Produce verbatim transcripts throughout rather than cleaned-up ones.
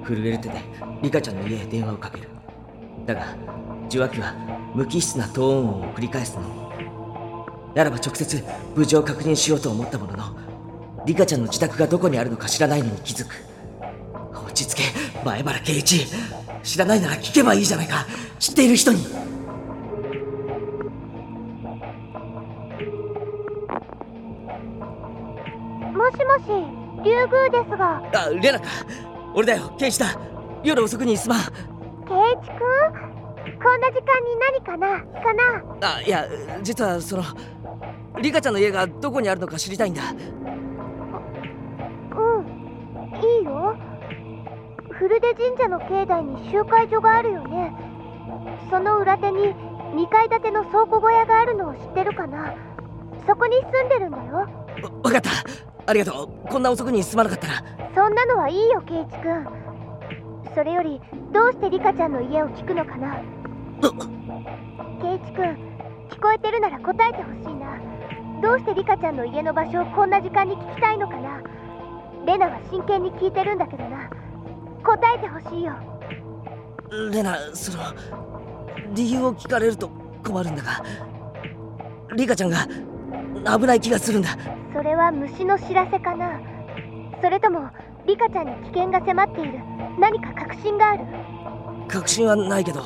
震える手でリカちゃんの家へ電話をかける。だが受話器は無機質なトーン音を繰り返すのみ。ならば直接無事を確認しようと思ったものの、リカちゃんの自宅がどこにあるのか知らないのに気づく。落ち着け前原圭一、知らないなら聞けばいいじゃないか、知っている人に。 もしもし、竜宮ですが。 あ、レナか。俺だよ、ケイチだ。夜遅くにすまん。 ケイチくん、こんな時間に何かなかな。 あ、いや、実はそのリカちゃんの家がどこにあるのか知りたいんだ。 うん、いいよ。古出神社の境内に集会所があるよね。その裏手ににかい建ての倉庫小屋があるのを知ってるかな。そこに住んでるんだよ。 わかった、ありがとう。こんな遅くにすまなかったな。 そんなのはいいよ、ケイチくん。それよりどうしてリカちゃんの家を聞くのかな。ケイチくん、聞こえてるなら答えてほしいな。どうしてリカちゃんの家の場所をこんな時間に聞きたいのかな。レナは真剣に聞いてるんだけどな。答えてほしいよ。 レナ、その理由を聞かれると困るんだが、リカちゃんが危ない気がするんだ。 それは虫の知らせかな。それともリカちゃんに危険が迫っている何か確信がある？ 確信はないけど、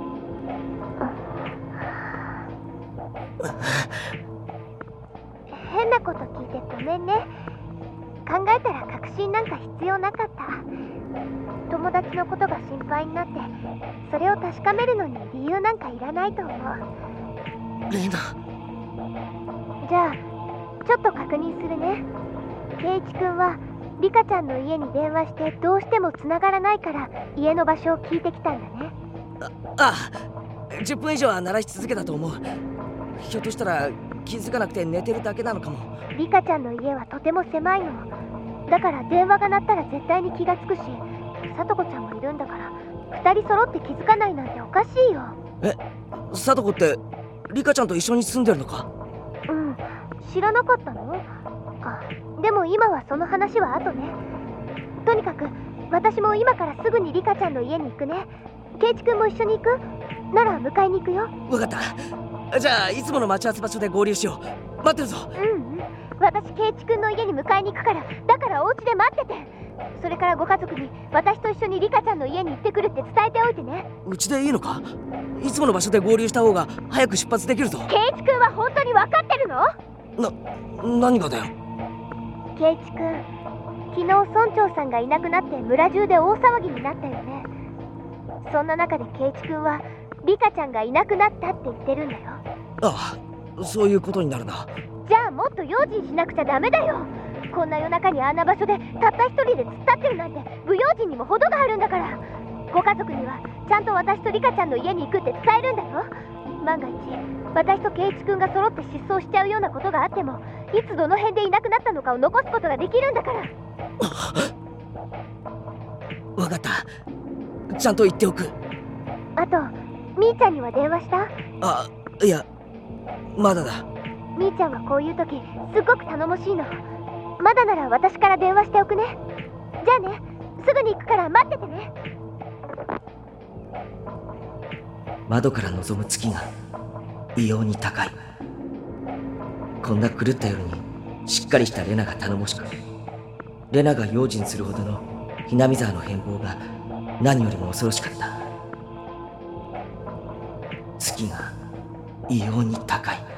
変なこと聞いてごめんね。考えたら確信なんか必要なかった。友達のことが心配になって、それを確かめるのに理由なんかいらないと思う。 レナ。 じゃあちょっと確認するね。ケイチくんはリカちゃんの家に電話してどうしても繋がらないから家の場所を聞いてきたんだね。 ああ、じゅっぷん以上は鳴らし続けたと思う。ひょっとしたら気づかなくて寝てるだけなのかも。 リカちゃんの家はとても狭いの。だから電話が鳴ったら絶対に気がつくし、さとこちゃんもいるんだからふたり揃って気づかないなんておかしいよ。 え、さとこってリカちゃんと一緒に住んでるのか？ うん、知らなかったの？あ、でも今はその話は後ね。とにかく私も今からすぐにリカちゃんの家に行くね。ケイチくんも一緒に行く？なら迎えに行くよ。 わかった。じゃあいつもの待ち合わせ場所で合流しよう。待ってるぞ。 うんうん、私ケイチくんの家に迎えに行くから、だからお家で待ってて。それからご家族に私と一緒にリカちゃんの家に行ってくるって伝えておいてね。 うちでいいのか？いつもの場所で合流した方が早く出発できるぞ。 ケイチくんは本当に分かってるの？ な、何がだよ。 ケイチくん、昨日村長さんがいなくなって村中で大騒ぎになったよね。そんな中でケイチくんはリカちゃんがいなくなったって言ってるんだよ。 ああ、そういうことになるな。 じゃあもっと用心しなくちゃダメだよ。こんな夜中にあんな場所でたった一人で突っ立ってるなんて不用心にも程があるんだから。ご家族にはちゃんと私とリカちゃんの家に行くって伝えるんだよ。万が一私とケイチくんが揃って失踪しちゃうようなことがあっても、いつどの辺でいなくなったのかを残すことができるんだから。 わかった、ちゃんと言っておく。 あとみーちゃんには電話した？ あ、いやまだだ。 みーちゃんはこういう時すっごく頼もしいの。まだなら私から電話しておくね。じゃあね、すぐに行くから待っててね。 窓から望む月が異様に高い。こんな狂った夜にしっかりしたレナが頼もしく、レナが用心するほどのひなみ沢の変貌が何よりも恐ろしかった。月が異様に高い。